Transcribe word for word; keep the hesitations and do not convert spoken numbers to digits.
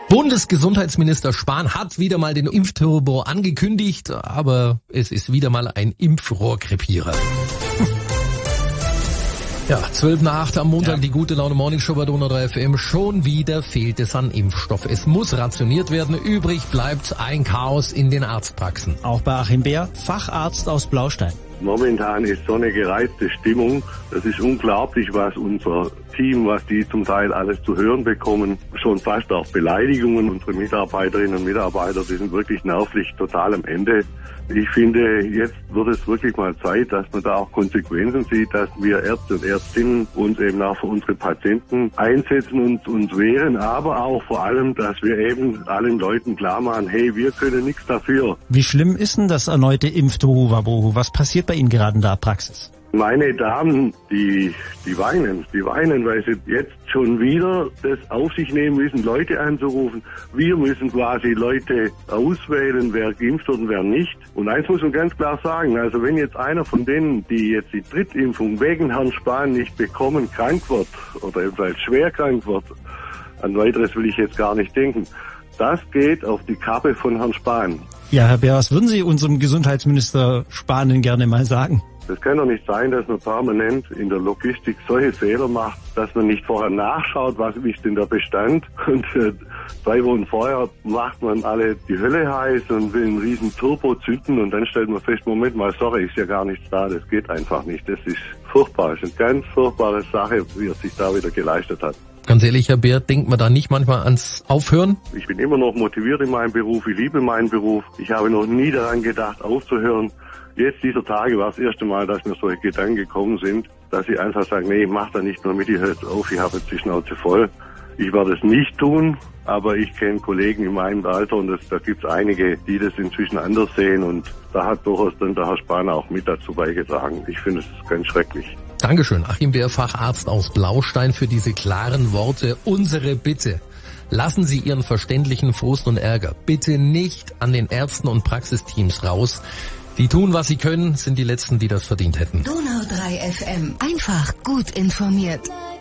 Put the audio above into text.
Bundesgesundheitsminister Spahn hat wieder mal den Impfturbo angekündigt, aber es ist wieder mal ein Impfrohrkrepierer. Ja, zwölf nach acht am Montag, ja. Die gute Laune Morning Show bei Donau drei F M. Schon wieder fehlt es an Impfstoff. Es muss rationiert werden. Übrig bleibt ein Chaos in den Arztpraxen. Auch bei Achim Beer, Facharzt aus Blaustein. Momentan ist so eine gereizte Stimmung. Das ist unglaublich, was unser Team, was die zum Teil alles zu hören bekommen. Schon fast auch Beleidigungen. Unsere Mitarbeiterinnen und Mitarbeiter, die sind wirklich nervlich total am Ende. Ich finde, jetzt wird es wirklich mal Zeit, dass man da auch Konsequenzen sieht, dass wir Ärzte und Ärztinnen uns eben auch für unsere Patienten einsetzen und uns wehren, aber auch vor allem, dass wir eben allen Leuten klar machen, hey, wir können nichts dafür. Wie schlimm ist denn das erneute Impftohuwabohu? Was passiert bei Ihnen gerade in der Praxis? Meine Damen, die, die weinen, die weinen, weil sie jetzt schon wieder das auf sich nehmen müssen, Leute anzurufen. Wir müssen quasi Leute auswählen, wer geimpft wird und wer nicht. Und eins muss man ganz klar sagen, also wenn jetzt einer von denen, die jetzt die Drittimpfung wegen Herrn Spahn nicht bekommen, krank wird oder ebenfalls schwer krank wird, an weiteres will ich jetzt gar nicht denken, das geht auf die Kappe von Herrn Spahn. Ja, Herr Beer, was würden Sie unserem Gesundheitsminister Spahn denn gerne mal sagen? Es kann doch nicht sein, dass man permanent in der Logistik solche Fehler macht, dass man nicht vorher nachschaut, was ist denn der Bestand. Und äh, zwei Wochen vorher macht man alle die Hölle heiß und will einen riesen Turbo zünden und dann stellt man fest, Moment mal, sorry, ist ja gar nichts da, das geht einfach nicht. Das ist furchtbar, das ist eine ganz furchtbare Sache, wie er sich da wieder geleistet hat. Ganz ehrlich, Herr Beer, denkt man da nicht manchmal ans Aufhören? Ich bin immer noch motiviert in meinem Beruf, ich liebe meinen Beruf. Ich habe noch nie daran gedacht, aufzuhören. Jetzt dieser Tage war das erste Mal, dass mir solche Gedanken gekommen sind, dass ich einfach sage, nee, ich mach da nicht mehr mit, ich höre auf, ich habe jetzt die Schnauze voll. Ich werde es nicht tun, aber ich kenne Kollegen in meinem Alter und das, da gibt es einige, die das inzwischen anders sehen und da hat durchaus dann der Herr Spahn auch mit dazu beigetragen. Ich finde es ganz schrecklich. Dankeschön, Achim Beer, Facharzt aus Blaustein, für diese klaren Worte. Unsere Bitte: Lassen Sie Ihren verständlichen Frust und Ärger bitte nicht an den Ärzten und Praxisteams raus. Die tun, was sie können, sind die Letzten, die das verdient hätten. Donau drei F M. Einfach gut informiert.